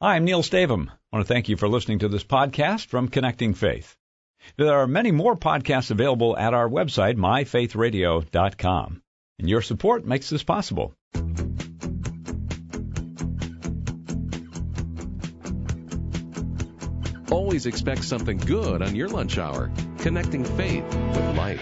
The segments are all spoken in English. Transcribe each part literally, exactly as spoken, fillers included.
Hi, I'm Neil Stavum. I want to thank you for listening to this podcast from Connecting Faith. There are many more podcasts available at our website, my faith radio dot com. And your support makes this possible. Always expect something good on your lunch hour. Connecting Faith with Mike.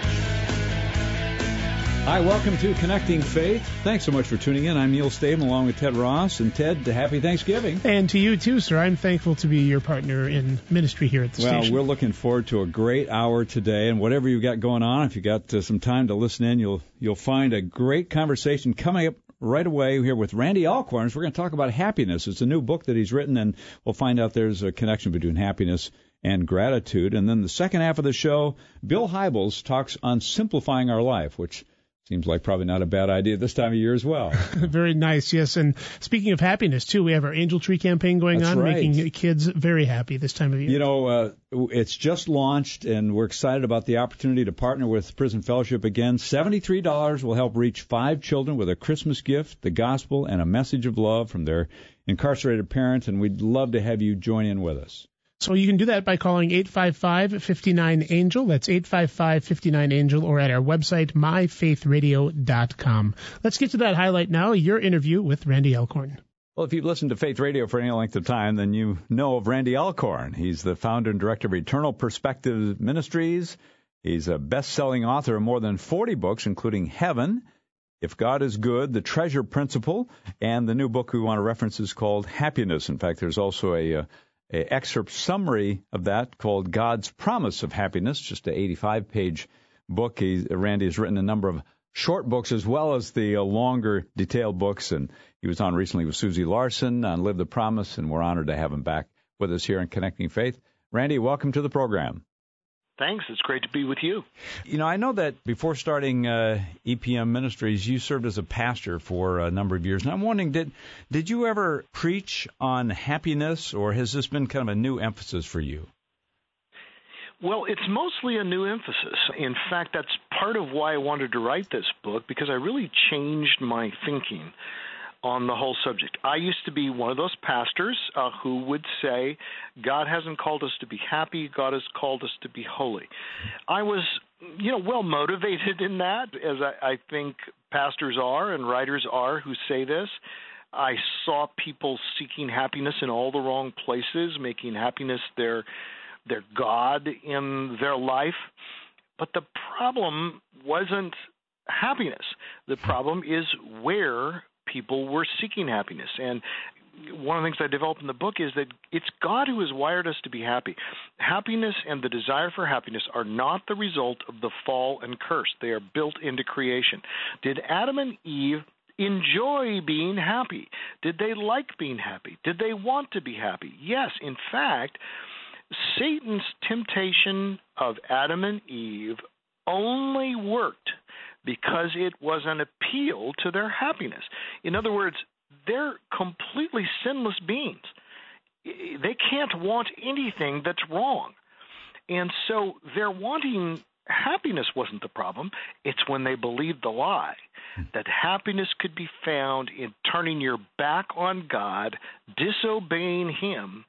Hi, welcome to Connecting Faith. Thanks so much for tuning in. I'm Neil Stavum along with Ted Ross. And Ted, happy Thanksgiving. And to you too, sir. I'm thankful to be your partner in ministry here at the well, station. Well, we're looking forward to a great hour today. And whatever you've got going on, if you've got uh, some time to listen in, you'll you'll find a great conversation coming up right away here with Randy Alcorn. We're going to talk about happiness. It's a new book that he's written, and we'll find out there's a connection between happiness and gratitude. And then the second half of the show, Bill Hybels talks on simplifying our life, which seems like probably not a bad idea this time of year as well. Very nice, yes. And speaking of happiness, too, we have our Angel Tree campaign going That's on, right. making kids very happy this time of year. You know, uh, it's just launched, and we're excited about the opportunity to partner with Prison Fellowship again. seventy-three dollars will help reach five children with a Christmas gift, the gospel, and a message of love from their incarcerated parents, and we'd love to have you join in with us. So you can do that by calling eight five five, five nine, ANGEL. That's eight five five, five nine, ANGEL, or at our website, my faith radio dot com. Let's get to that highlight now, your interview with Randy Alcorn. Well, if you've listened to Faith Radio for any length of time, then you know of Randy Alcorn. He's the founder and director of Eternal Perspective Ministries. He's a best-selling author of more than forty books, including Heaven, If God is Good, The Treasure Principle, and the new book we want to reference is called Happiness. In fact, there's also a... a An excerpt summary of that called God's Promise of Happiness, just an eighty-five page book. He, Randy has written a number of short books as well as the uh, longer, detailed books, and he was on recently with Susie Larson on Live the Promise, and we're honored to have him back with us here in Connecting Faith. Randy, welcome to the program. Thanks. It's great to be with you. You know, I know that before starting uh, E P M Ministries, you served as a pastor for a number of years. And I'm wondering, did did you ever preach on happiness, or has this been kind of a new emphasis for you? Well, it's mostly a new emphasis. In fact, that's part of why I wanted to write this book, because I really changed my thinking on the whole subject. I used to be one of those pastors uh, who would say, God hasn't called us to be happy, God has called us to be holy. I was, you know, well motivated in that, as I, I think pastors are and writers are who say this. I saw people seeking happiness in all the wrong places, making happiness their their God in their life. But the problem wasn't happiness. The problem is where people were seeking happiness. And one of the things I developed in the book is that it's God who has wired us to be happy. Happiness and the desire for happiness are not the result of the fall and curse. They are built into creation. Did Adam and Eve enjoy being happy? Did they like being happy? Did they want to be happy? Yes. In fact, Satan's temptation of Adam and Eve only worked because it was an appeal to their happiness. In other words, they're completely sinless beings. They can't want anything that's wrong. And so their wanting happiness wasn't the problem. It's when they believed the lie, that happiness could be found in turning your back on God, disobeying Him,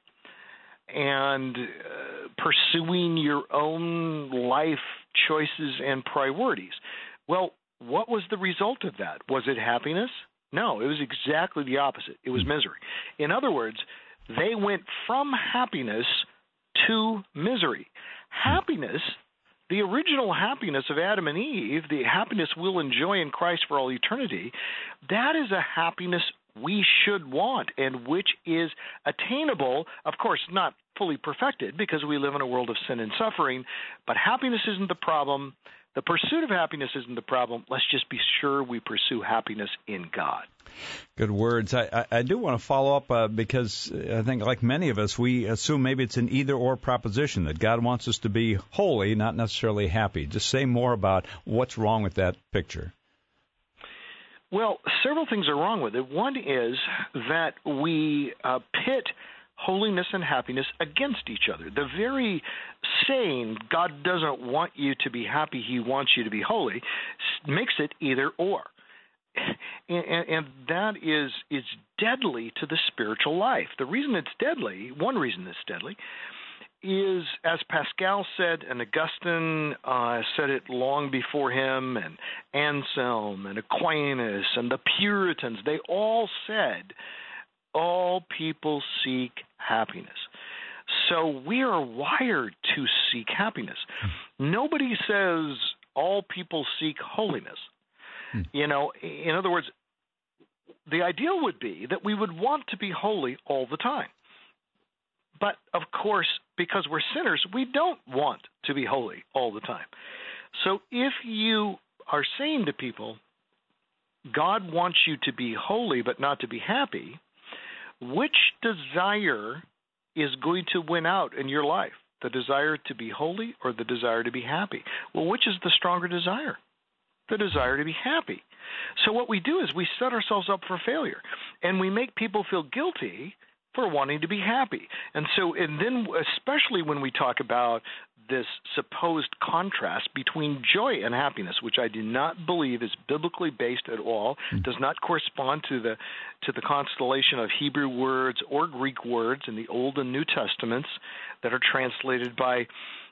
and uh, pursuing your own life choices and priorities. Well, what was the result of that? Was it happiness? No, it was exactly the opposite. It was misery. In other words, they went from happiness to misery. Happiness, the original happiness of Adam and Eve, the happiness we'll enjoy in Christ for all eternity, that is a happiness we should want and which is attainable, of course, not fully perfected because we live in a world of sin and suffering, but happiness isn't the problem. The pursuit of happiness isn't the problem. Let's just be sure we pursue happiness in God. Good words. I, I, I do want to follow up uh, because I think, like many of us, we assume maybe it's an either-or proposition, that God wants us to be holy, not necessarily happy. Just say more about what's wrong with that picture. Well, several things are wrong with it. One is that we uh, pit holiness and happiness against each other. The very saying, God doesn't want you to be happy, He wants you to be holy, makes it either or. and, and that is is deadly to the spiritual life. The reason it's deadly, one reason it's deadly, is, as Pascal said, and Augustine uh, said it long before him, and Anselm and Aquinas and the Puritans, they all said, all people seek happiness. So we are wired to seek happiness. Nobody says all people seek holiness. Hmm. You know, in other words, the ideal would be that we would want to be holy all the time. But, of course, because we're sinners, we don't want to be holy all the time. So if you are saying to people, God wants you to be holy but not to be happy, which desire is going to win out in your life? The desire to be holy or the desire to be happy? Well, which is the stronger desire? The desire to be happy. So what we do is we set ourselves up for failure, and we make people feel guilty for wanting to be happy. And so, and then especially when we talk about this supposed contrast between joy and happiness, which I do not believe is biblically based at all, mm. does not correspond to the to the constellation of Hebrew words or Greek words in the Old and New Testaments that are translated by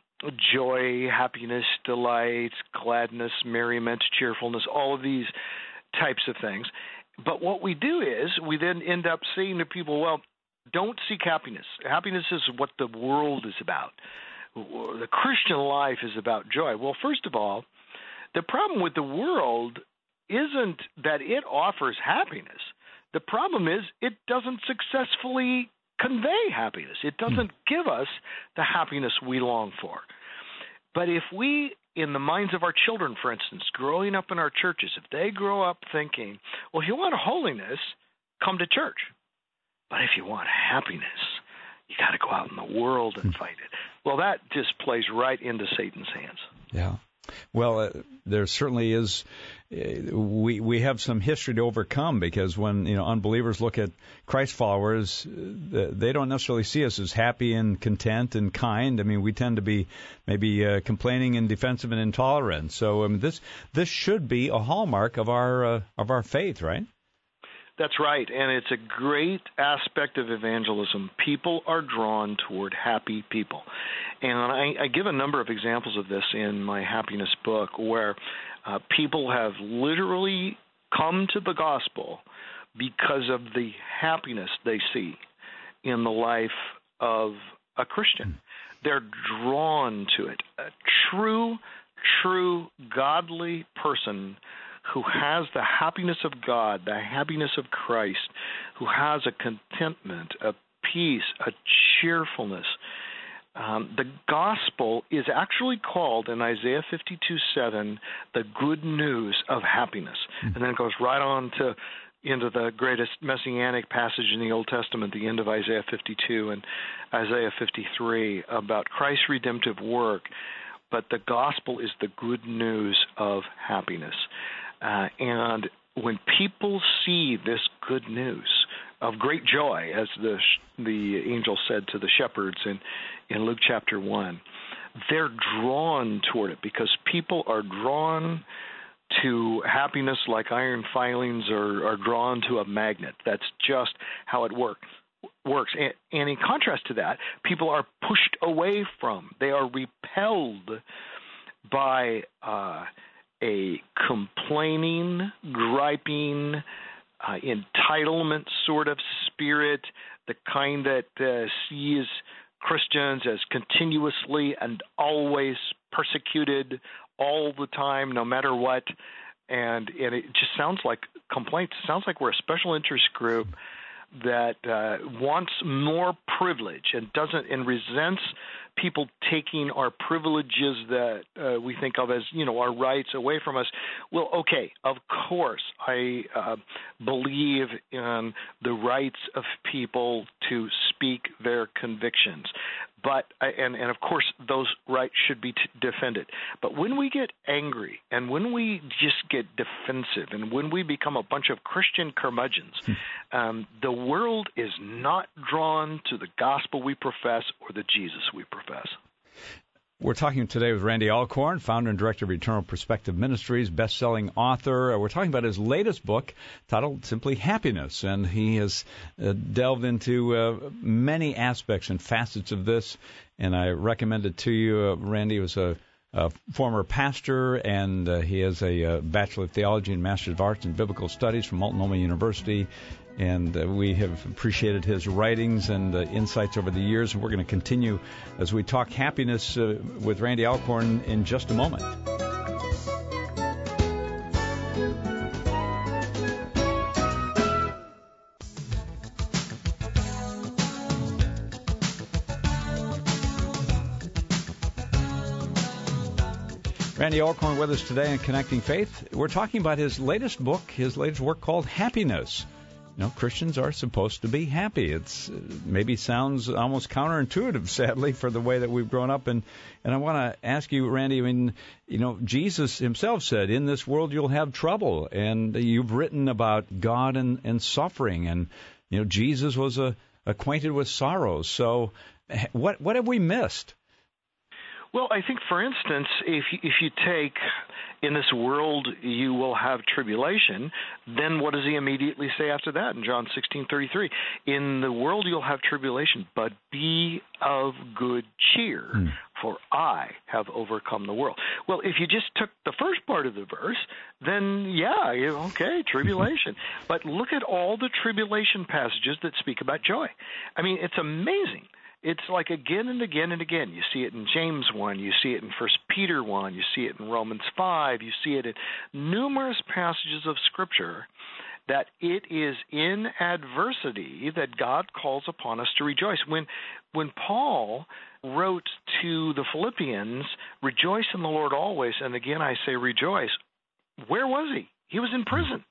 joy, happiness, delight, gladness, merriment, cheerfulness, all of these types of things. But what we do is we then end up saying to people, well, don't seek happiness. Happiness is what the world is about. The Christian life is about joy. Well, first of all, the problem with the world isn't that it offers happiness. The problem is it doesn't successfully convey happiness. It doesn't give us the happiness we long for. But if we, in the minds of our children, for instance, growing up in our churches, if they grow up thinking, well, if you want holiness, come to church. But if you want happiness, you got to go out in the world and fight it. Well, that just plays right into Satan's hands. Yeah. Well, uh, there certainly is. Uh, we we have some history to overcome, because when you know unbelievers look at Christ followers, uh, they don't necessarily see us as happy and content and kind. I mean, we tend to be maybe uh, complaining and defensive and intolerant. So um, this this should be a hallmark of our uh, of our faith, right? That's right, and it's a great aspect of evangelism. People are drawn toward happy people. And I, I give a number of examples of this in my happiness book, where uh, people have literally come to the gospel because of the happiness they see in the life of a Christian. They're drawn to it. A true, true, godly person who has the happiness of God, the happiness of Christ, who has a contentment, a peace, a cheerfulness. Um, the gospel is actually called in Isaiah fifty-two seven the good news of happiness. Mm-hmm. And then it goes right on to into the greatest messianic passage in the Old Testament, the end of Isaiah fifty-two and Isaiah fifty-three, about Christ's redemptive work. But the gospel is the good news of happiness. Uh, and when people see this good news of great joy, as the the angel said to the shepherds in, in Luke chapter one, they're drawn toward it, because people are drawn to happiness like iron filings are, are drawn to a magnet. That's just how it works. works. And, and in contrast to that, people are pushed away from, they are repelled by uh a complaining, griping, uh, entitlement sort of spirit, the kind that uh, sees Christians as continuously and always persecuted all the time, no matter what. And, and it just sounds like complaints. It sounds like we're a special interest group that uh, wants more privilege and doesn't and resents people taking our privileges that uh, we think of as, you know, our rights away from us. Well, okay, of course, I uh, believe in the rights of people to speak their convictions. But and, and of course, those rights should be t- defended. But when we get angry and when we just get defensive and when we become a bunch of Christian curmudgeons, um, the world is not drawn to the gospel we profess or the Jesus we profess. We're talking today with Randy Alcorn, founder and director of Eternal Perspective Ministries, best-selling author. We're talking about his latest book titled simply Happiness, and he has uh, delved into uh, many aspects and facets of this, and I recommend it to you. Uh, Randy was a, a former pastor, and uh, he has a, a Bachelor of Theology and Master of Arts in Biblical Studies from Multnomah University. And uh, we have appreciated his writings and uh, insights over the years. And we're going to continue as we talk happiness uh, with Randy Alcorn in just a moment. Randy Alcorn with us today on Connecting Faith. We're talking about his latest book, his latest work called Happiness. You know, Christians are supposed to be happy. It's uh, maybe sounds almost counterintuitive, sadly, for the way that we've grown up. And, and I want to ask you, Randy, I mean, you know, Jesus himself said, in this world you'll have trouble. And you've written about God and, and suffering. And, you know, Jesus was uh, acquainted with sorrows. So what what have we missed? Well, I think, for instance, if you, if you take, in this world you will have tribulation, then what does he immediately say after that in John sixteen thirty-three? In the world you'll have tribulation, but be of good cheer, mm. for I have overcome the world. Well, if you just took the first part of the verse, then, yeah, okay, tribulation. But look at all the tribulation passages that speak about joy. I mean, it's amazing. It's like again and again and again. You see it in James one, you see it in First Peter one, you see it in Romans five, you see it in numerous passages of Scripture that it is in adversity that God calls upon us to rejoice. When when Paul wrote to the Philippians, rejoice in the Lord always, and again I say rejoice, where was he? He was in prison.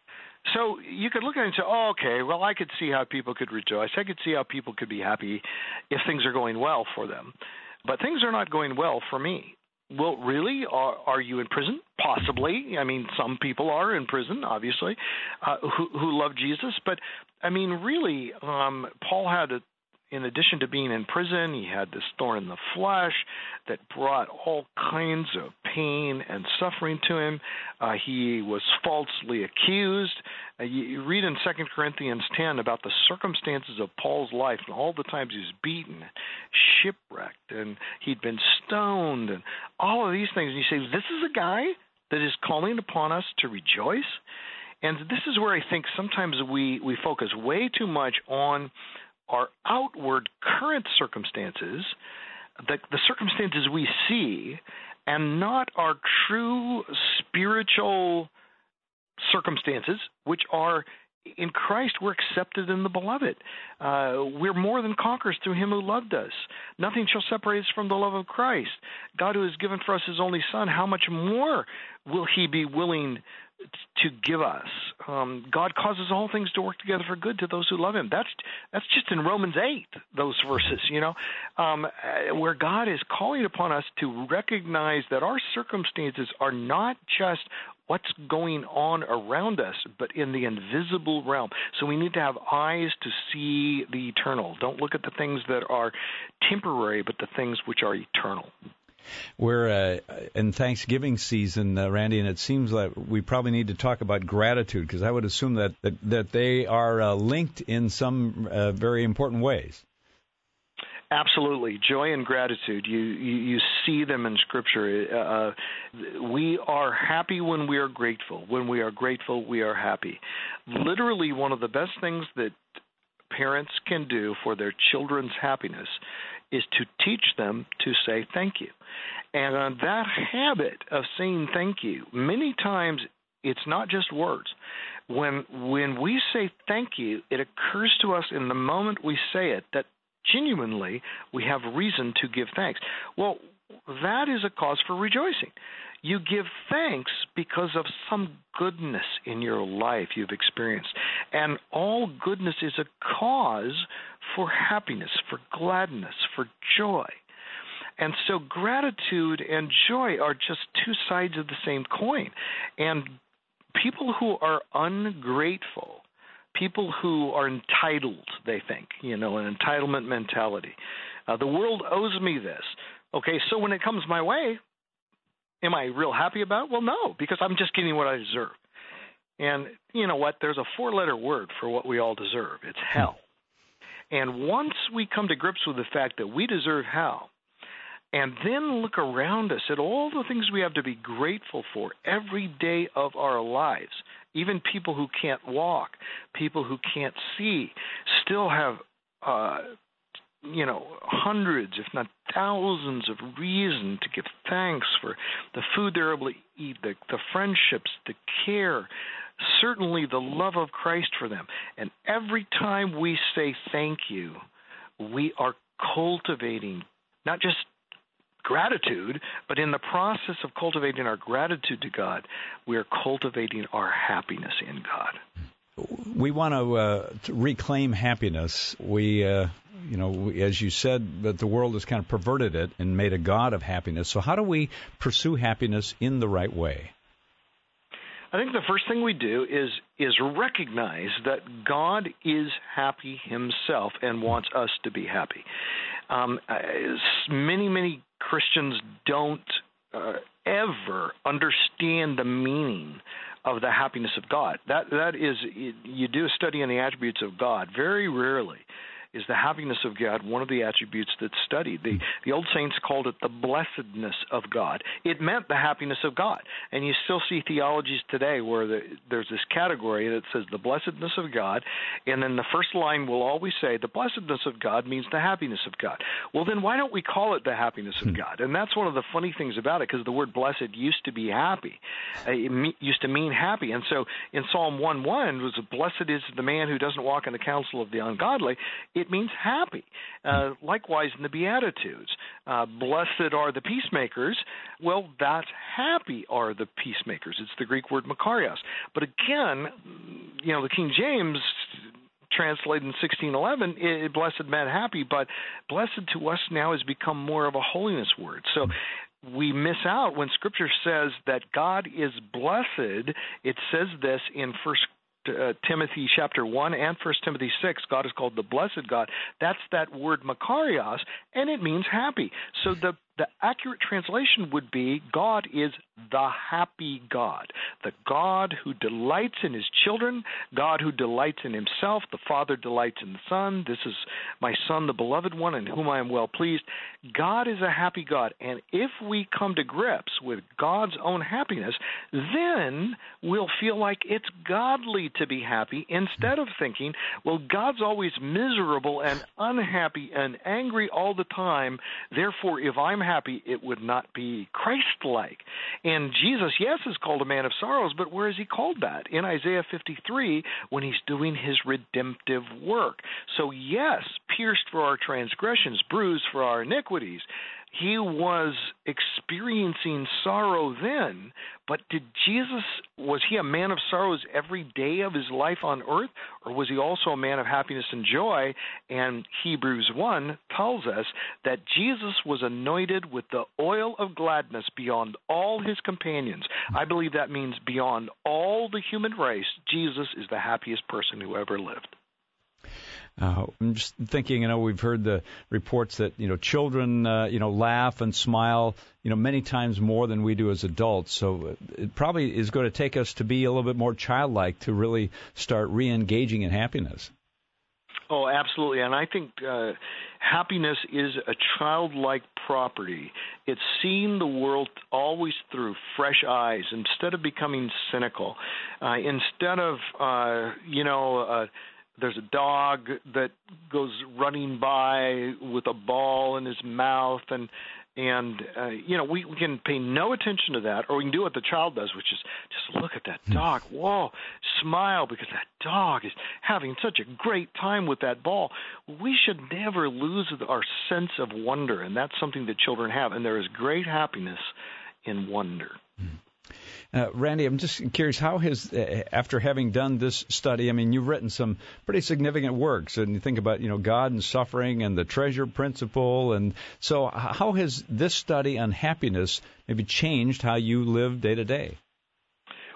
So you could look at it and say, oh, okay, well, I could see how people could rejoice. I could see how people could be happy if things are going well for them. But things are not going well for me. Well, really? Are, are you in prison? Possibly. I mean, some people are in prison, obviously, uh, who, who love Jesus. But, I mean, really, um, Paul had a in addition to being in prison, he had this thorn in the flesh that brought all kinds of pain and suffering to him. Uh, he was falsely accused. Uh, you, you read in Second Corinthians ten about the circumstances of Paul's life and all the times he was beaten, shipwrecked, and he'd been stoned, and all of these things. And you say, this is a guy that is calling upon us to rejoice? And this is where I think sometimes we, we focus way too much on our outward current circumstances, the, the circumstances we see, and not our true spiritual circumstances, which are in Christ we're accepted in the beloved. Uh, we're more than conquerors through him who loved us. Nothing shall separate us from the love of Christ. God who has given for us his only Son, how much more will he be willing to give us? Um, God causes all things to work together for good to those who love him. That's that's just in Romans eight, those verses, you know, um, where God is calling upon us to recognize that our circumstances are not just what's going on around us, but in the invisible realm. So we need to have eyes to see the eternal. Don't look at the things that are temporary, but the things which are eternal. We're uh, in Thanksgiving season, uh, Randy, and it seems like we probably need to talk about gratitude, because I would assume that, that, that they are uh, linked in some uh, very important ways. Absolutely. Joy and gratitude. You, you, you see them in Scripture. Uh, we are happy when we are grateful. When we are grateful, we are happy. Literally, one of the best things that parents can do for their children's happiness is to teach them to say thank you. And uh, that habit of saying thank you, many times it's not just words. When when we say thank you, it occurs to us in the moment we say it that genuinely we have reason to give thanks. Well, that is a cause for rejoicing. You give thanks because of some goodness in your life you've experienced. And all goodness is a cause for happiness, for gladness, for joy. And so gratitude and joy are just two sides of the same coin. And people who are ungrateful, people who are entitled, they think, you know, an entitlement mentality. Uh, the world owes me this. Okay, so when it comes my way, am I real happy about it? Well, no, because I'm just getting what I deserve. And you know what? There's a four-letter word for what we all deserve. It's hell. And once we come to grips with the fact that we deserve hell, and then look around us at all the things we have to be grateful for every day of our lives, even people who can't walk, people who can't see, still have, uh, you know, hundreds, if not thousands of reasons to give thanks for the food they're able to eat, the, the friendships, the care, certainly the love of Christ for them. And every time we say thank you, we are cultivating not just gratitude, but in the process of cultivating our gratitude to God, we are cultivating our happiness in God. We want to, uh, to reclaim happiness. We, uh, you know, we, as you said, that the world has kind of perverted it and made a god of happiness. So how do we pursue happiness in the right way? I think the first thing we do is is recognize that God is happy himself and wants us to be happy. Um, many, many Christians don't uh, ever understand the meaning of the happiness of God. That that is, you do a study on the attributes of God. Very rarely is the happiness of God one of the attributes that's studied. The, the old saints called it the blessedness of God. It meant the happiness of God. And you still see theologies today where the, there's this category that says the blessedness of God, and then the first line will always say the blessedness of God means the happiness of God. Well, then why don't we call it the happiness of God? And that's one of the funny things about it, because the word blessed used to be happy. It me, used to mean happy. And so in Psalm one one was, blessed is the man who doesn't walk in the counsel of the ungodly. It means happy. Uh, likewise, in the Beatitudes, uh, blessed are the peacemakers. Well, that's happy are the peacemakers. It's the Greek word makarios. But again, you know, the King James translated in sixteen eleven, it, blessed meant happy, but blessed to us now has become more of a holiness word. So we miss out when Scripture says that God is blessed. It says this in First Uh, Timothy chapter one and First Timothy six, God is called the blessed God. That's that word makarios, and it means happy. So the, the accurate translation would be God is the happy God, the God who delights in his children, God who delights in himself. The Father delights in the Son. This is my Son, the beloved one, in whom I am well pleased. God is a happy God, and if we come to grips with God's own happiness, then we'll feel like it's godly to be happy, instead of thinking, well, God's always miserable and unhappy and angry all the time, therefore if I'm happy, it would not be Christ-like. And Jesus, yes, is called a man of sorrows, but where is he called that? In Isaiah fifty-three, when he's doing his redemptive work. So yes, pierced for our transgressions, bruised for our iniquities. He was experiencing sorrow then, but did Jesus, was he a man of sorrows every day of his life on earth, or was he also a man of happiness and joy? And Hebrews one tells us that Jesus was anointed with the oil of gladness beyond all his companions. I believe that means beyond all the human race, Jesus is the happiest person who ever lived. Uh, I'm just thinking, you know, we've heard the reports that, you know, children, uh, you know, laugh and smile, you know, many times more than we do as adults. So it probably is going to take us to be a little bit more childlike to really start re-engaging in happiness. Oh, absolutely. And I think uh, happiness is a childlike property. It's seeing the world always through fresh eyes instead of becoming cynical. Uh, instead of, uh, you know, uh, there's a dog that goes running by with a ball in his mouth, and and uh, you know we, we can pay no attention to that, or we can do what the child does, which is just look at that dog. Whoa, smile because that dog is having such a great time with that ball. We should never lose our sense of wonder, and that's something that children have, and there is great happiness in wonder. Mm. Uh, Randy, I'm just curious, how has, uh, after having done this study, I mean, you've written some pretty significant works, and you think about, you know, God and suffering and the treasure principle, and so how has this study on happiness maybe changed how you live day to day?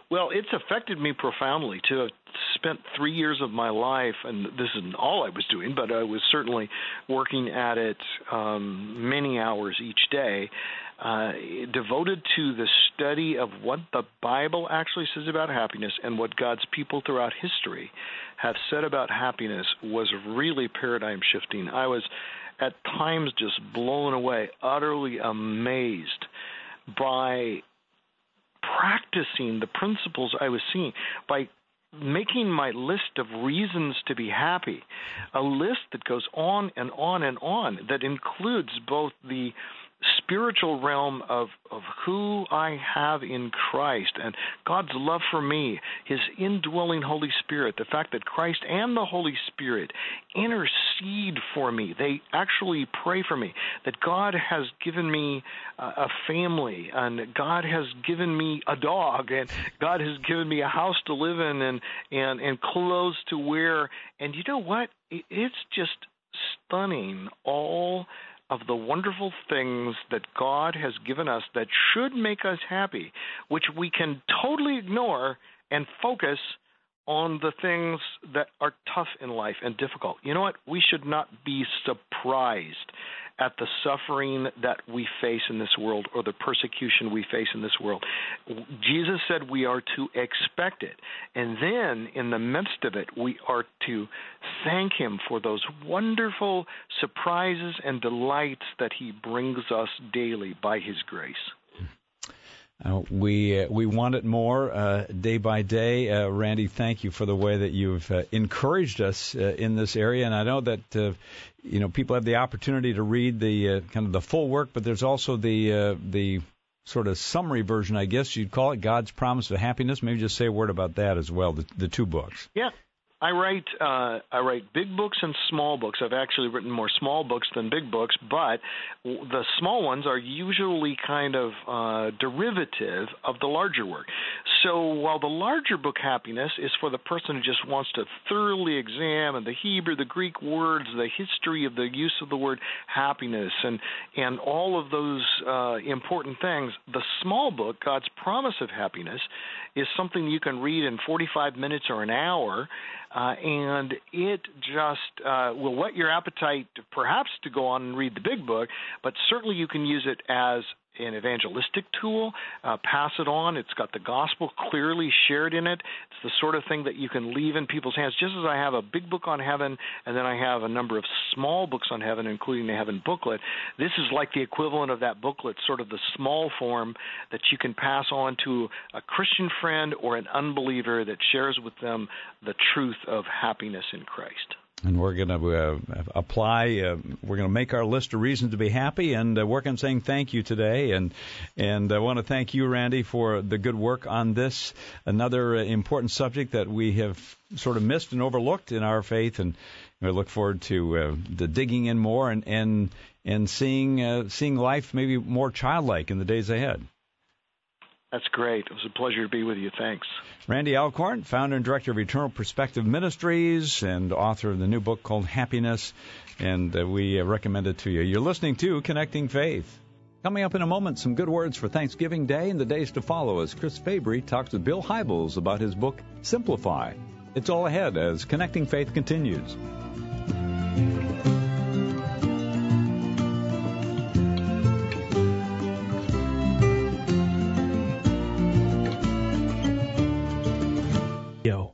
Well, it's affected me profoundly to have spent three years of my life, and this isn't all I was doing, but I was certainly working at it um, many hours each day, uh, devoted to the study of what the Bible actually says about happiness and what God's people throughout history have said about happiness was really paradigm shifting. I was at times just blown away, utterly amazed by practicing the principles I was seeing, by making my list of reasons to be happy, a list that goes on and on and on, that includes both the spiritual realm of, of who I have in Christ and God's love for me, his indwelling Holy Spirit, the fact that Christ and the Holy Spirit intercede for me. They actually pray for me, that God has given me uh, a family, and God has given me a dog, and God has given me a house to live in and, and, and clothes to wear. And you know what? It's just stunning, all of the wonderful things that God has given us that should make us happy, which we can totally ignore and focus on the things that are tough in life and difficult. You know what? We should not be surprised at the suffering that we face in this world or the persecution we face in this world. Jesus said we are to expect it. And then in the midst of it, we are to thank him for those wonderful surprises and delights that he brings us daily by his grace. Uh, we uh, we want it more uh, day by day. Uh, Randy, thank you for the way that you've uh, encouraged us uh, in this area. And I know that uh, you know people have the opportunity to read the uh, kind of the full work, but there's also the uh, the sort of summary version, I guess you'd call it, God's Promise of Happiness. Maybe just say a word about that as well. The, the two books. Yeah. I write uh, I write big books and small books. I've actually written more small books than big books, but the small ones are usually kind of uh, derivative of the larger work. So while the larger book, Happiness, is for the person who just wants to thoroughly examine the Hebrew, the Greek words, the history of the use of the word happiness, and, and all of those uh, important things, the small book, God's Promise of Happiness, is something you can read in forty-five minutes or an hour, uh, and it just uh, will whet your appetite perhaps to go on and read the big book, but certainly you can use it as an evangelistic tool, uh, pass it on. It's got the gospel clearly shared in it. It's the sort of thing that you can leave in people's hands, just as I have a big book on heaven, and then I have a number of small books on heaven, including the heaven booklet. This is like the equivalent of that booklet, sort of the small form that you can pass on to a Christian friend or an unbeliever that shares with them the truth of happiness in Christ. And we're going to uh, apply, uh, we're going to make our list of reasons to be happy and uh, work on saying thank you today. And and I want to thank you, Randy, for the good work on this, another uh, important subject that we have sort of missed and overlooked in our faith. And we look forward to uh, the digging in more and and, and seeing uh, seeing life maybe more childlike in the days ahead. That's great. It was a pleasure to be with you. Thanks. Randy Alcorn, founder and director of Eternal Perspective Ministries and author of the new book called Happiness, and uh, we uh, recommend it to you. You're listening to Connecting Faith. Coming up in a moment, some good words for Thanksgiving Day and the days to follow as Chris Fabry talks with Bill Hybels about his book, Simplify. It's all ahead as Connecting Faith continues. Yo.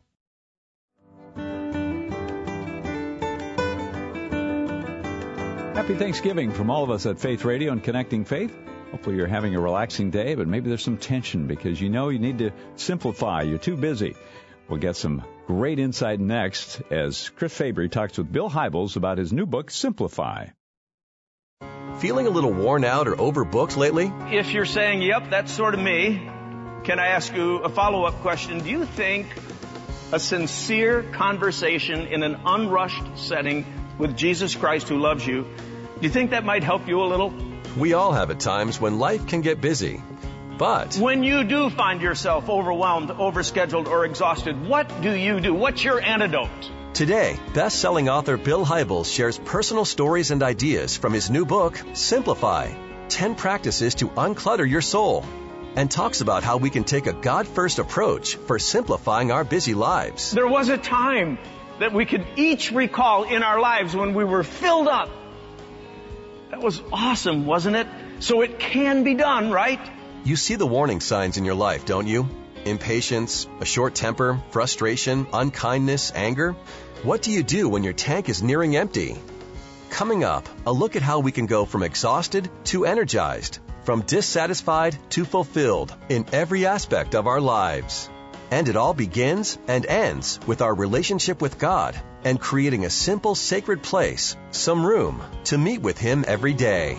Happy Thanksgiving from all of us at Faith Radio and Connecting Faith. Hopefully you're having a relaxing day, but maybe there's some tension because you know you need to simplify. You're too busy. We'll get some great insight next as Chris Fabry talks with Bill Hybels about his new book, Simplify. Feeling a little worn out or overbooked lately? If you're saying, yep, that's sort of me, can I ask you a follow-up question? Do you think a sincere conversation in an unrushed setting with Jesus Christ who loves you, do you think that might help you a little? We all have at times when life can get busy. But when you do find yourself overwhelmed, overscheduled, or exhausted, what do you do? What's your antidote? Today, best-selling author Bill Hybels shares personal stories and ideas from his new book, Simplify, ten Practices to Unclutter Your Soul. and talks about how we can take a God-first approach for simplifying our busy lives. There was a time that we could each recall in our lives when we were filled up. That was awesome, wasn't it? So it can be done, right? You see the warning signs in your life, don't you? Impatience, a short temper, frustration, unkindness, anger. What do you do when your tank is nearing empty? Coming up, a look at how we can go from exhausted to energized, from dissatisfied to fulfilled in every aspect of our lives. And it all begins and ends with our relationship with God and creating a simple, sacred place, some room to meet with Him every day.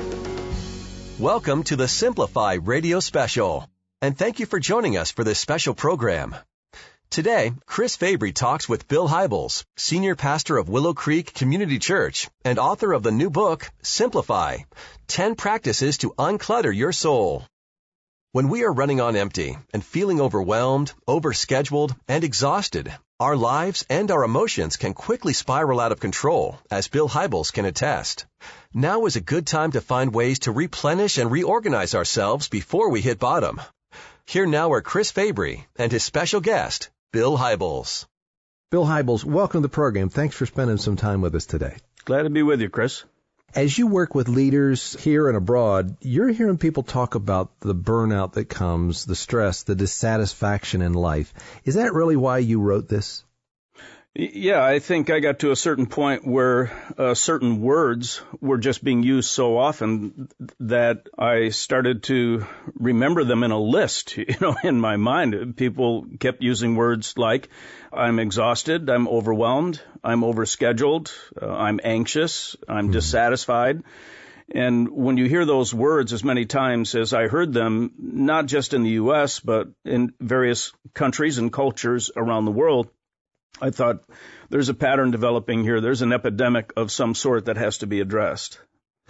Welcome to the Simplify Radio Special, and thank you for joining us for this special program. Today, Chris Fabry talks with Bill Hybels, senior pastor of Willow Creek Community Church and author of the new book, Simplify, ten Practices to Unclutter Your Soul. When we are running on empty and feeling overwhelmed, overscheduled, and exhausted, our lives and our emotions can quickly spiral out of control, as Bill Hybels can attest. Now is a good time to find ways to replenish and reorganize ourselves before we hit bottom. Here now are Chris Fabry and his special guest, Bill Hybels. Bill Hybels, welcome to the program. Thanks for spending some time with us today. Glad to be with you, Chris. As you work with leaders here and abroad, you're hearing people talk about the burnout that comes, the stress, the dissatisfaction in life. Is that really why you wrote this? Yeah, I think I got to a certain point where uh, certain words were just being used so often that I started to remember them in a list, you know, in my mind. People kept using words like, I'm exhausted, I'm overwhelmed, I'm overscheduled, uh, I'm anxious, I'm mm-hmm. dissatisfied. And when you hear those words as many times as I heard them, not just in the U S, but in various countries and cultures around the world, I thought there's a pattern developing here. There's an epidemic of some sort that has to be addressed.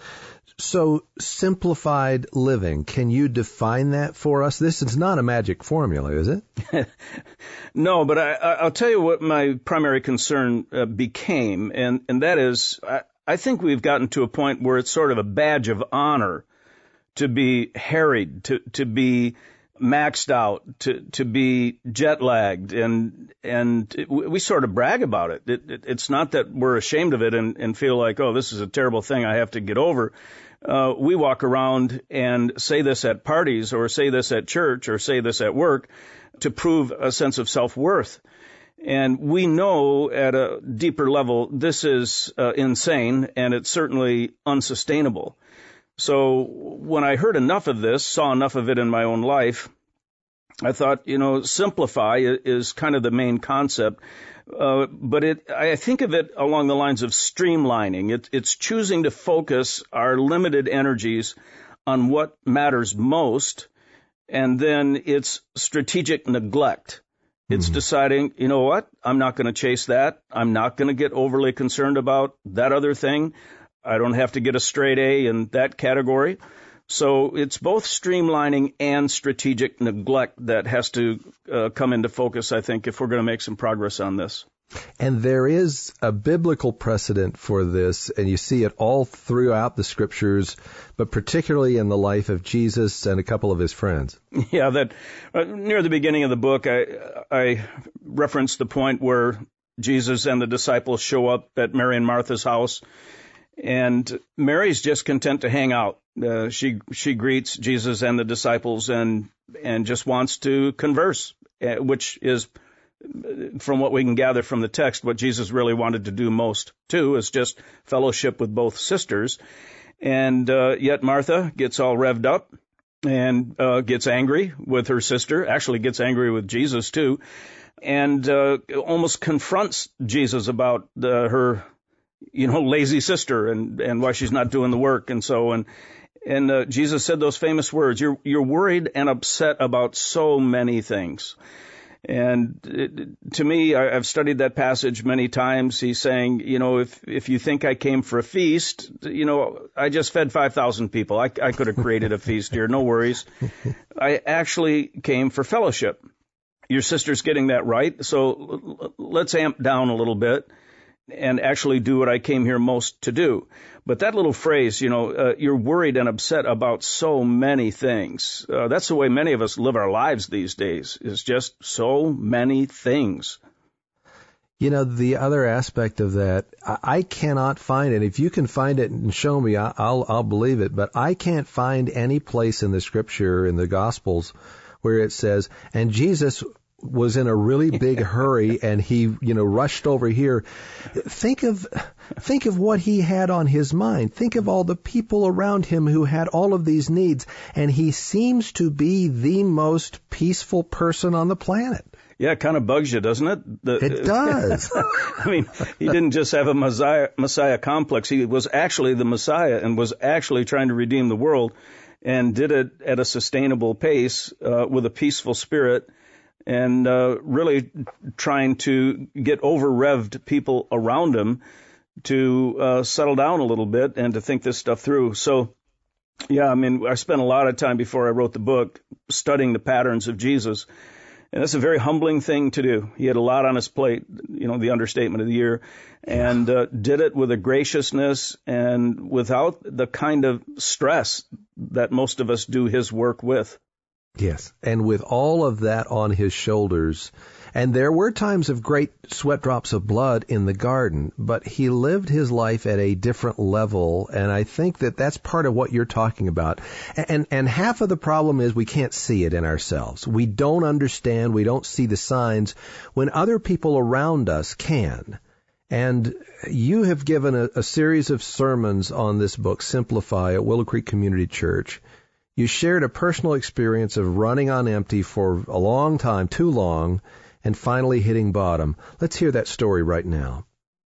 So simplified living, can you define that for us? This is not a magic formula, is it? No, but I, I'll tell you what my primary concern uh, became, and, and that is I, I think we've gotten to a point where it's sort of a badge of honor to be harried, to, to be maxed out, to to be jet lagged, and and it, we sort of brag about it. It, it. It's not that we're ashamed of it and, and feel like, oh, this is a terrible thing I have to get over. Uh, we walk around and say this at parties, or say this at church, or say this at work to prove a sense of self-worth. And we know at a deeper level this is uh, insane, and it's certainly unsustainable. So when I heard enough of this, saw enough of it in my own life, I thought, you know, simplify is kind of the main concept. Uh, but it, I think of it along the lines of streamlining. It, it's choosing to focus our limited energies on what matters most, and then it's strategic neglect. It's mm-hmm. deciding, you know what, I'm not going to chase that. I'm not going to get overly concerned about that other thing. I don't have to get a straight A in that category. So it's both streamlining and strategic neglect that has to uh, come into focus, I think, if we're going to make some progress on this. And there is a biblical precedent for this, and you see it all throughout the scriptures, but particularly in the life of Jesus and a couple of his friends. Yeah, that uh, near the beginning of the book, I, I referenced the point where Jesus and the disciples show up at Mary and Martha's house. And Mary's just content to hang out. Uh, she she greets Jesus and the disciples and and just wants to converse, uh, which is, from what we can gather from the text, what Jesus really wanted to do most, too, is just fellowship with both sisters. And uh, yet Martha gets all revved up and uh, gets angry with her sister, actually gets angry with Jesus, too, and uh, almost confronts Jesus about the, her you know, lazy sister and, and why she's not doing the work and so on. And uh, Jesus said those famous words, you're, you're worried and upset about so many things. And it, to me, I, I've studied that passage many times. He's saying, you know, if, if you think I came for a feast, you know, I just fed five thousand people. I, I could have created a feast here. No worries. I actually came for fellowship. Your sister's getting that right. So let's amp down a little bit. and actually do what I came here most to do. But that little phrase, you know, uh, you're worried and upset about so many things. Uh, that's the way many of us live our lives these days, is just so many things. You know, the other aspect of that, I, I cannot find it. If you can find it and show me, I, I'll, I'll believe it. But I can't find any place in the Scripture, in the Gospels, where it says, and Jesus was in a really big hurry and he, you know, rushed over here. Think of, think of what he had on his mind. Think of all the people around him who had all of these needs. And he seems to be the most peaceful person on the planet. Yeah, it kind of bugs you, doesn't it? The, it does. I mean, he didn't just have a Messiah, Messiah complex. He was actually the Messiah and was actually trying to redeem the world, and did it at a sustainable pace uh, with a peaceful spirit, and uh, really trying to get over-revved people around him to uh, settle down a little bit and to think this stuff through. So, yeah, I mean, I spent a lot of time before I wrote the book studying the patterns of Jesus. And that's a very humbling thing to do. He had a lot on his plate, you know, the understatement of the year, and uh, did it with a graciousness and without the kind of stress that most of us do his work with. Yes, and with all of that on his shoulders, and there were times of great sweat drops of blood in the garden, but he lived his life at a different level, and I think that that's part of what you're talking about. And and half of the problem is we can't see it in ourselves. We don't understand, we don't see the signs when other people around us can. And you have given a, a series of sermons on this book, Simplify, at Willow Creek Community Church. You shared a personal experience of running on empty for a long time, too long, and finally hitting bottom. Let's hear that story right now.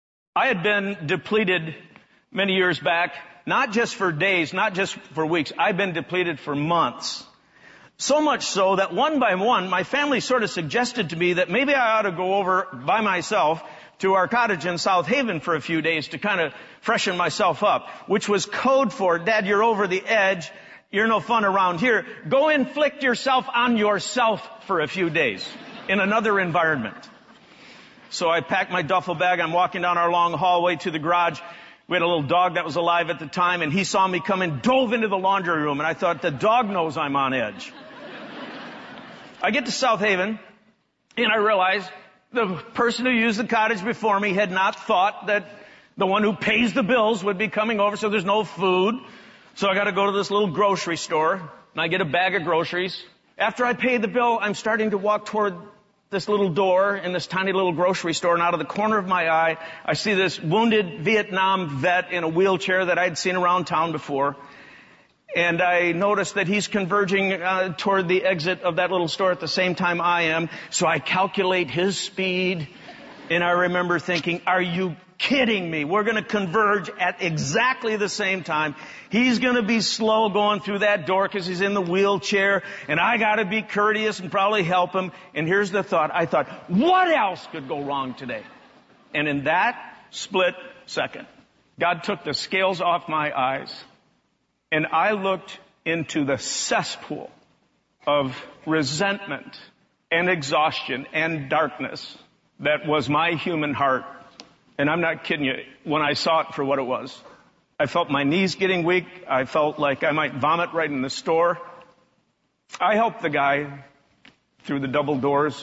I had been depleted many years back, not just for days, not just for weeks. I've been depleted for months. So much so that one by one, my family sort of suggested to me that maybe I ought to go over by myself to our cottage in South Haven for a few days to kind of freshen myself up, which was code for, Dad, you're over the edge. You're no fun around here. Go inflict yourself on yourself for a few days in another environment. So I packed my duffel bag. I'm walking down our long hallway to the garage. We had a little dog that was alive at the time, and he saw me come and dove into the laundry room, and I thought, the dog knows I'm on edge. I get to South Haven, and I realize the person who used the cottage before me had not thought that the one who pays the bills would be coming over, so there's no food. So I got to go to this little grocery store, and I get a bag of groceries. After I pay the bill, I'm starting to walk toward this little door in this tiny little grocery store, and out of the corner of my eye, I see this wounded Vietnam vet in a wheelchair that I'd seen around town before. And I noticed that he's converging uh, toward the exit of that little store at the same time I am. So I calculate his speed, and I remember thinking, are you kidding me? We're going to converge at exactly the same time. He's going to be slow going through that door because he's in the wheelchair, and I got to be courteous and probably help him. And here's the thought. I thought, what else could go wrong today? And in that split second, God took the scales off my eyes, and I looked into the cesspool of resentment and exhaustion and darkness that was my human heart. And I'm not kidding you, when I saw it for what it was, I felt my knees getting weak. I felt like I might vomit right in the store. I helped the guy through the double doors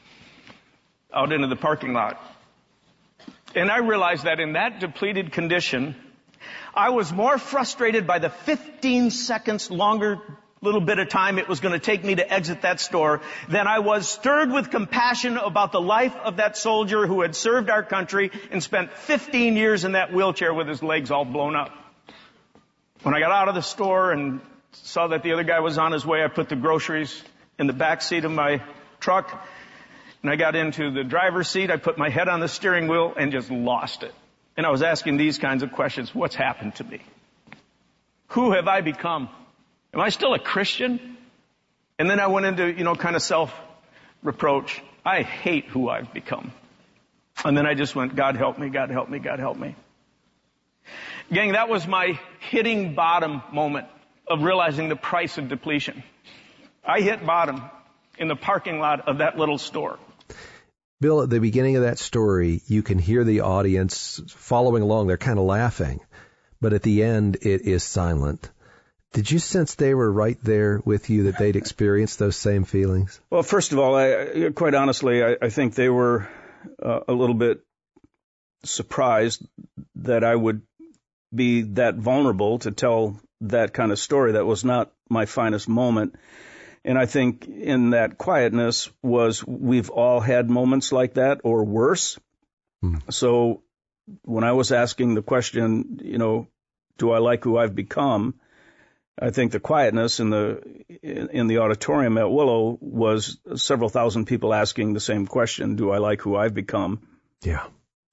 out into the parking lot. And I realized that in that depleted condition, I was more frustrated by the fifteen seconds longer little bit of time it was going to take me to exit that store than I was stirred with compassion about the life of that soldier who had served our country and spent fifteen years in that wheelchair with his legs all blown up. When I got out of the store and saw that the other guy was on his way, I put the groceries in the back seat of my truck, and I got into the driver's seat. I put my head on the steering wheel and just lost it. And I was asking these kinds of questions. What's happened to me? Who have I become? Am I still a Christian? And then I went into, you know, kind of self-reproach. I hate who I've become. And then I just went, God help me, God help me, God help me. Gang, that was my hitting bottom moment of realizing the price of depletion. I hit bottom in the parking lot of that little store. Bill, at the beginning of that story, you can hear the audience following along. They're kind of laughing. But at the end, it is silent. Did you sense they were right there with you, that they'd experienced those same feelings? Well, first of all, I, quite honestly, I, I think they were uh, a little bit surprised that I would be that vulnerable to tell that kind of story. That was not my finest moment. And I think in that quietness was we've all had moments like that or worse. Hmm. So when I was asking the question, you know, do I like who I've become? I think the quietness in the in the auditorium at Willow was several thousand people asking the same question, do I like who I've become? Yeah.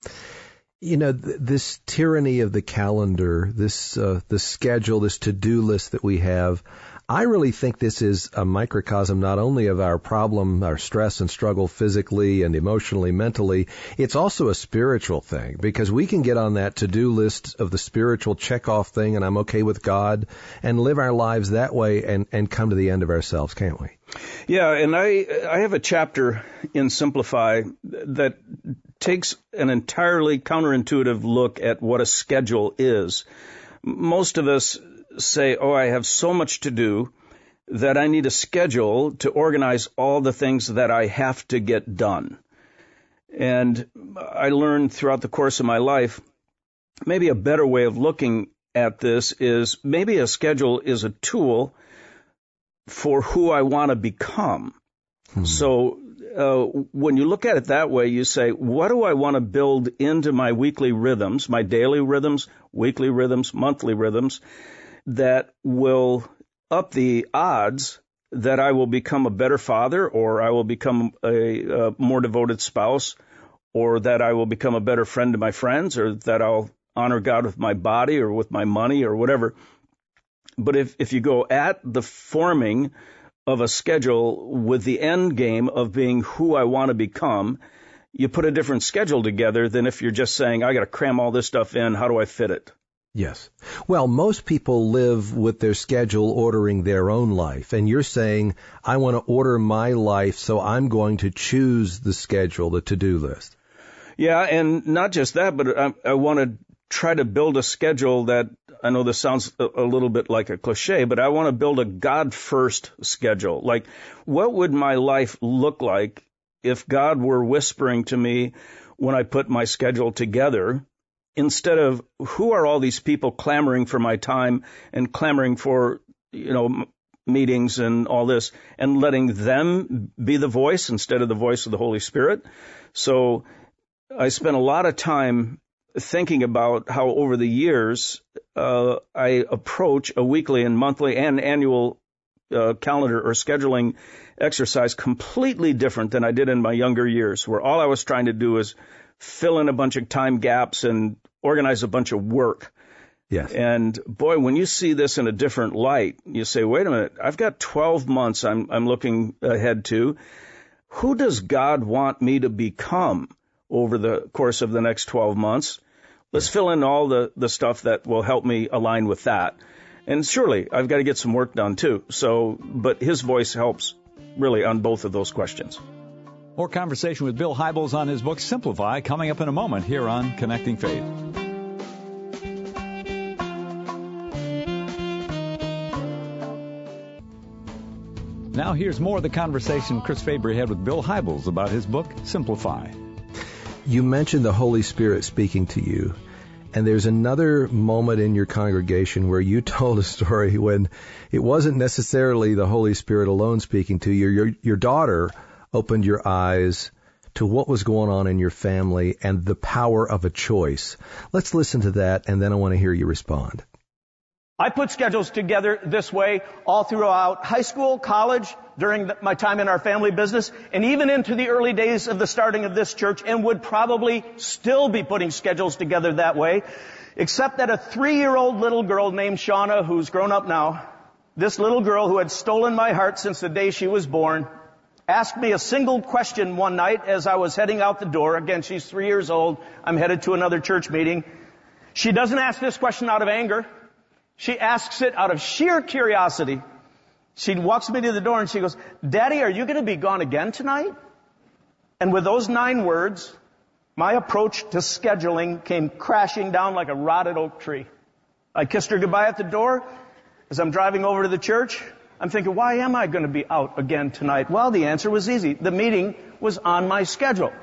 You know, th- this tyranny of the calendar, this uh, the schedule, this to-do list that we have, I really think this is a microcosm not only of our problem, our stress and struggle physically and emotionally, mentally, it's also a spiritual thing, because we can get on that to-do list of the spiritual check-off thing, and I'm okay with God, and live our lives that way and, and come to the end of ourselves, can't we? Yeah, and I I have a chapter in Simplify that takes an entirely counterintuitive look at what a schedule is. Most of us say, oh, I have so much to do that I need a schedule to organize all the things that I have to get done. And I learned throughout the course of my life, maybe a better way of looking at this is maybe a schedule is a tool for who I want to become. Hmm. So uh, when you look at it that way, you say, what do I want to build into my weekly rhythms, my daily rhythms, weekly rhythms, monthly rhythms, that will up the odds that I will become a better father, or I will become a, a more devoted spouse, or that I will become a better friend to my friends, or that I'll honor God with my body or with my money or whatever. But if, if you go at the forming of a schedule with the end game of being who I want to become, you put a different schedule together than if you're just saying, I got to cram all this stuff in. How do I fit it? Yes. Well, most people live with their schedule ordering their own life. And you're saying, I want to order my life, so I'm going to choose the schedule, the to-do list. Yeah, and not just that, but I, I want to try to build a schedule that, I know this sounds a, a little bit like a cliche, but I want to build a God-first schedule. Like, what would my life look like if God were whispering to me when I put my schedule together, instead of who are all these people clamoring for my time and clamoring for, you know, m- meetings and all this, and letting them be the voice instead of the voice of the Holy Spirit. So I spent a lot of time thinking about how over the years uh, I approach a weekly and monthly and annual uh, calendar or scheduling exercise completely different than I did in my younger years, where all I was trying to do is fill in a bunch of time gaps and organize a bunch of work. Yes. And boy, when you see this in a different light, you say, wait a minute, I've got twelve months I'm, I'm looking ahead to. Who does God want me to become over the course of the next twelve months? Let's yes. fill in all the, the stuff that will help me align with that. And surely I've got to get some work done too. So, but his voice helps really on both of those questions. More conversation with Bill Hybels on his book, Simplify, coming up in a moment here on Connecting Faith. Now here's more of the conversation Chris Fabry had with Bill Hybels about his book, Simplify. You mentioned the Holy Spirit speaking to you, and there's another moment in your congregation where you told a story when it wasn't necessarily the Holy Spirit alone speaking to you. Your, your daughter opened your eyes to what was going on in your family and the power of a choice. Let's listen to that, and then I want to hear you respond. I put schedules together this way all throughout high school, college, during the, my time in our family business, and even into the early days of the starting of this church, and would probably still be putting schedules together that way, except that a three-year-old little girl named Shauna, who's grown up now, this little girl who had stolen my heart since the day she was born, asked me a single question one night as I was heading out the door. Again, she's three years old. I'm headed to another church meeting. She doesn't ask this question out of anger. She asks it out of sheer curiosity. She walks me to the door and she goes, Daddy, are you going to be gone again tonight? And with those nine words, my approach to scheduling came crashing down like a rotted oak tree. I kissed her goodbye at the door. As I'm driving over to the church, I'm thinking, why am I going to be out again tonight? Well, the answer was easy. The meeting was on my schedule.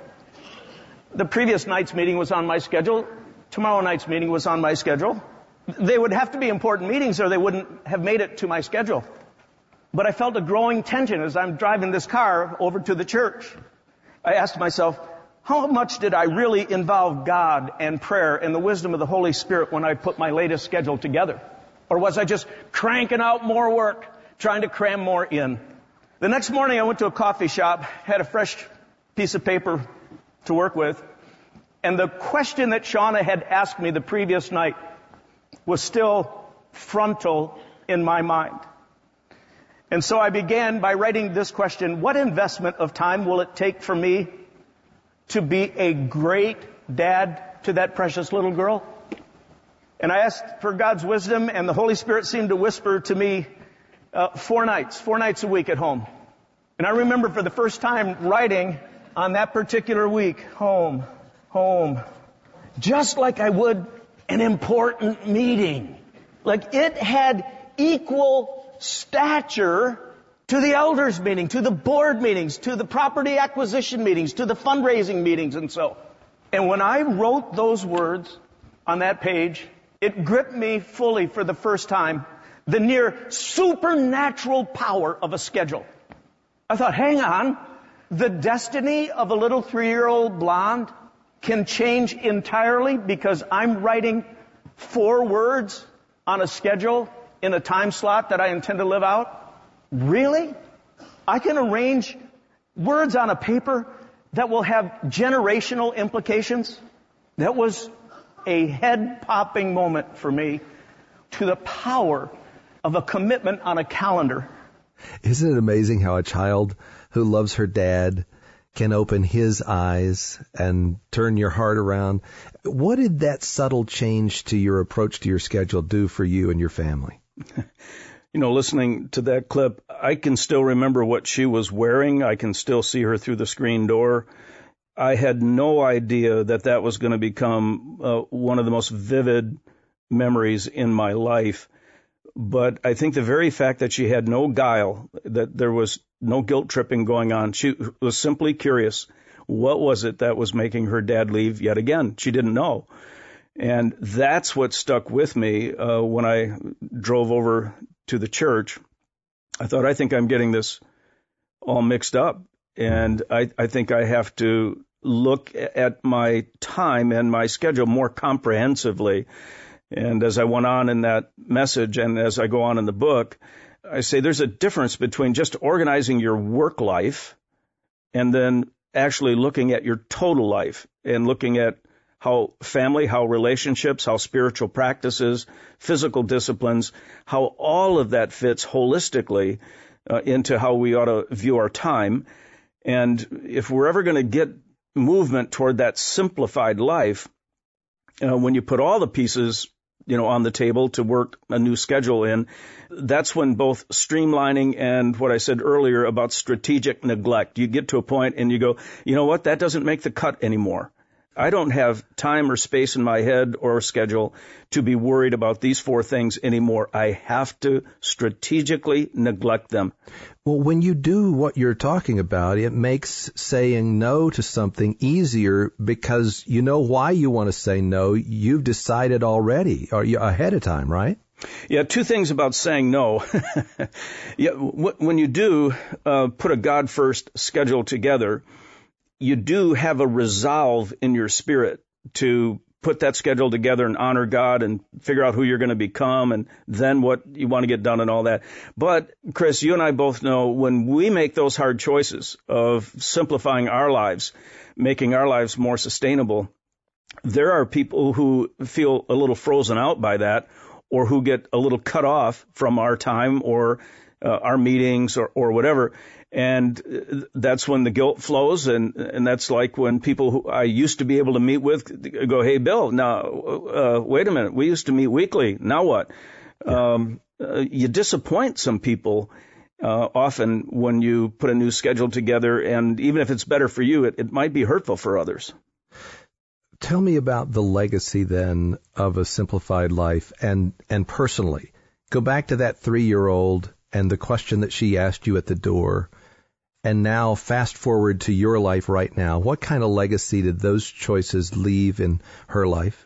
The previous night's meeting was on my schedule. Tomorrow night's meeting was on my schedule. They would have to be important meetings or they wouldn't have made it to my schedule. But I felt a growing tension as I'm driving this car over to the church. I asked myself, how much did I really involve God and prayer and the wisdom of the Holy Spirit when I put my latest schedule together? Or was I just cranking out more work, trying to cram more in? The next morning I went to a coffee shop, had a fresh piece of paper to work with, and the question that Shauna had asked me the previous night was still frontal in my mind. And so I began by writing this question: what investment of time will it take for me to be a great dad to that precious little girl? And I asked for God's wisdom, and the Holy Spirit seemed to whisper to me uh, four nights, four nights a week at home. And I remember for the first time writing on that particular week, home, home, just like I would an important meeting. Like it had equal stature to the elders meeting, to the board meetings, to the property acquisition meetings, to the fundraising meetings, and so. And when I wrote those words on that page, it gripped me fully for the first time, the near supernatural power of a schedule. I thought, hang on, the destiny of a little three-year-old blonde can change entirely because I'm writing four words on a schedule in a time slot that I intend to live out? Really? I can arrange words on a paper that will have generational implications? That was a head-popping moment for me to the power of a commitment on a calendar. Isn't it amazing how a child who loves her dad can open his eyes and turn your heart around? What did that subtle change to your approach to your schedule do for you and your family? You know, listening to that clip, I can still remember what she was wearing. I can still see her through the screen door. I had no idea that that was going to become uh, one of the most vivid memories in my life. But I think the very fact that she had no guile, that there was no guilt tripping going on, she was simply curious. What was it that was making her dad leave yet again? She didn't know. And that's what stuck with me uh, when I drove over to the church. I thought, I think I'm getting this all mixed up. And I, I think I have to look at my time and my schedule more comprehensively. And as I went on in that message and as I go on in the book, I say there's a difference between just organizing your work life and then actually looking at your total life and looking at how family, how relationships, how spiritual practices, physical disciplines, how all of that fits holistically uh, into how we ought to view our time. And if we're ever going to get movement toward that simplified life, uh, when you put all the pieces, you know, on the table to work a new schedule in, that's when both streamlining and what I said earlier about strategic neglect, you get to a point and you go, you know what, that doesn't make the cut anymore. I don't have time or space in my head or schedule to be worried about these four things anymore. I have to strategically neglect them. Well, when you do what you're talking about, it makes saying no to something easier because you know why you want to say no. You've decided already or you ahead of time, right? Yeah, two things about saying no. yeah, when you do uh, put a God-first schedule together, you do have a resolve in your spirit to put that schedule together and honor God and figure out who you're going to become and then what you want to get done and all that. But, Chris, you and I both know when we make those hard choices of simplifying our lives, making our lives more sustainable, there are people who feel a little frozen out by that or who get a little cut off from our time or uh, our meetings or, or whatever. And that's when the guilt flows, and, and that's like when people who I used to be able to meet with go, hey, Bill, now, uh, wait a minute, we used to meet weekly, now what? Yeah. Um, uh, you disappoint some people, uh, often when you put a new schedule together, and even if it's better for you, it, it might be hurtful for others. Tell me about the legacy then of A Simplified Life, and, and personally. Go back to that three-year-old and the question that she asked you at the door, and now fast forward to your life right now. What kind of legacy did those choices leave in her life?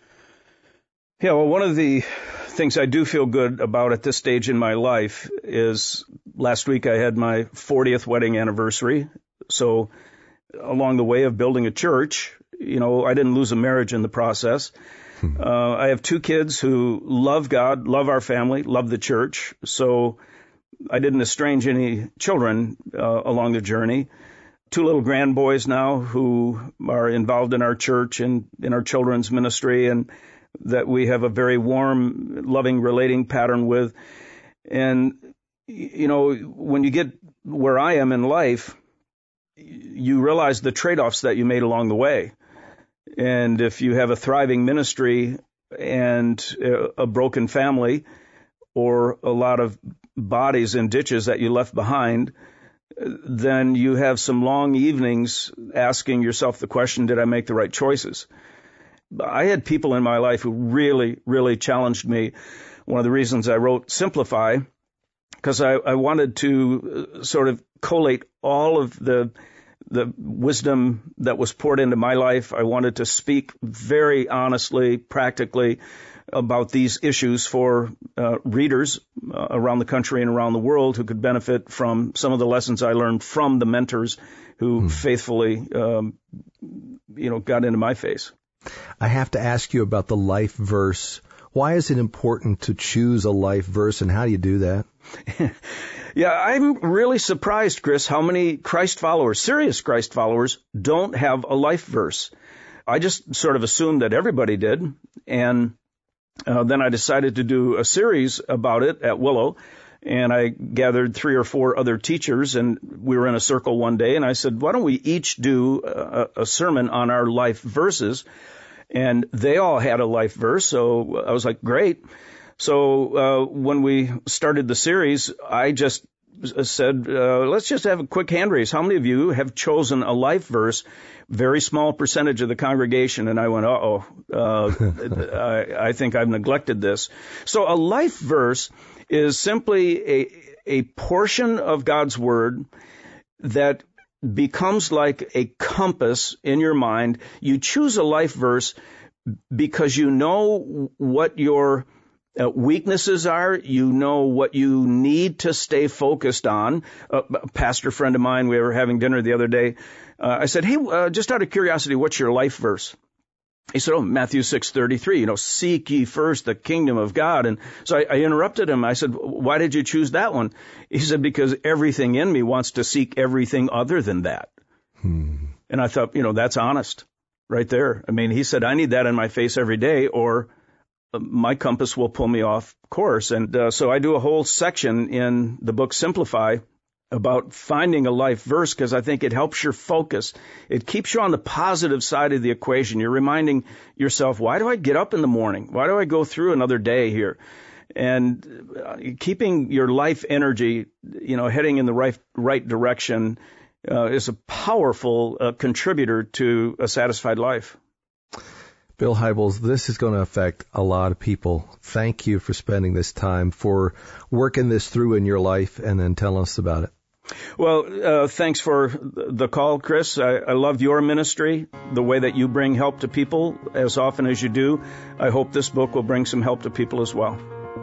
Yeah, well, one of the things I do feel good about at this stage in my life is last week I had my fortieth wedding anniversary. So along the way of building a church, you know, I didn't lose a marriage in the process. Hmm. Uh, I have two kids who love God, love our family, love the church. So I didn't estrange any children uh, along the journey. Two little grandboys now who are involved in our church and in our children's ministry, and that we have a very warm, loving, relating pattern with. And, you know, when you get where I am in life, you realize the trade-offs that you made along the way. And if you have a thriving ministry and a broken family, or a lot of bodies in ditches that you left behind, then you have some long evenings asking yourself the question, did I make the right choices? I had people in my life who really, really challenged me. One of the reasons I wrote Simplify, because I, I wanted to sort of collate all of the the wisdom that was poured into my life. I wanted to speak very honestly, practically about these issues for uh, readers uh, around the country and around the world who could benefit from some of the lessons I learned from the mentors who mm. faithfully, um, you know, got into my face. I have to ask you about the life verse. Why is it important to choose a life verse, and how do you do that? Yeah, I'm really surprised, Chris, how many Christ followers, serious Christ followers, don't have a life verse. I just sort of assumed that everybody did, and uh, then I decided to do a series about it at Willow, and I gathered three or four other teachers, and we were in a circle one day, and I said, why don't we each do a, a sermon on our life verses? And they all had a life verse, so I was like, great. So uh, when we started the series, I just said, uh, let's just have a quick hand raise. How many of you have chosen a life verse? Very small percentage of the congregation. And I went, uh-oh, uh, I, I think I've neglected this. So a life verse is simply a, a portion of God's Word that becomes like a compass in your mind. You choose a life verse because you know what your uh, weaknesses are. You know what you need to stay focused on. Uh, a pastor friend of mine, we were having dinner the other day. Uh, I said, hey, uh, just out of curiosity, what's your life verse? He said, oh, Matthew six thirty-three, you know, seek ye first the kingdom of God. And so I, I interrupted him. I said, why did you choose that one? He said, because everything in me wants to seek everything other than that. Hmm. And I thought, you know, that's honest right there. I mean, he said, I need that in my face every day, or my compass will pull me off course. And uh, so I do a whole section in the book Simplify about finding a life verse, because I think it helps your focus. It keeps you on the positive side of the equation. You're reminding yourself, why do I get up in the morning? Why do I go through another day here? And uh, keeping your life energy, you know, heading in the right, right direction uh, is a powerful uh, contributor to a satisfied life. Bill Hybels, this is going to affect a lot of people. Thank you for spending this time, for working this through in your life, and then telling us about it. Well, uh, thanks for the call, Chris. I, I love your ministry, the way that you bring help to people as often as you do. I hope this book will bring some help to people as well.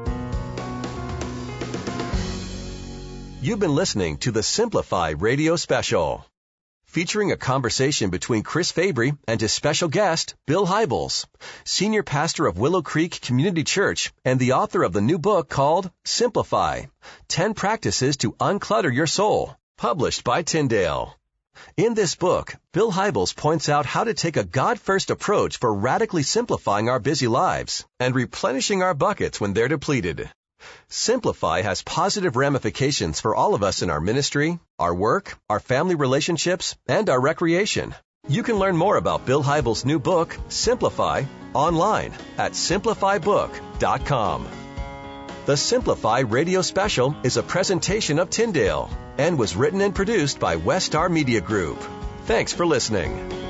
You've been listening to the Simplify Radio Special, featuring a conversation between Chris Fabry and his special guest, Bill Hybels, senior pastor of Willow Creek Community Church and the author of the new book called Simplify, ten Practices to Unclutter Your Soul, published by Tyndale. In this book, Bill Hybels points out how to take a God-first approach for radically simplifying our busy lives and replenishing our buckets when they're depleted. Simplify has positive ramifications for all of us in our ministry, our work, our family relationships, and our recreation. You can learn more about Bill Hybels' new book, Simplify, online at simplify book dot com. The Simplify Radio Special is a presentation of Tyndale and was written and produced by Westar Media Group. Thanks for listening.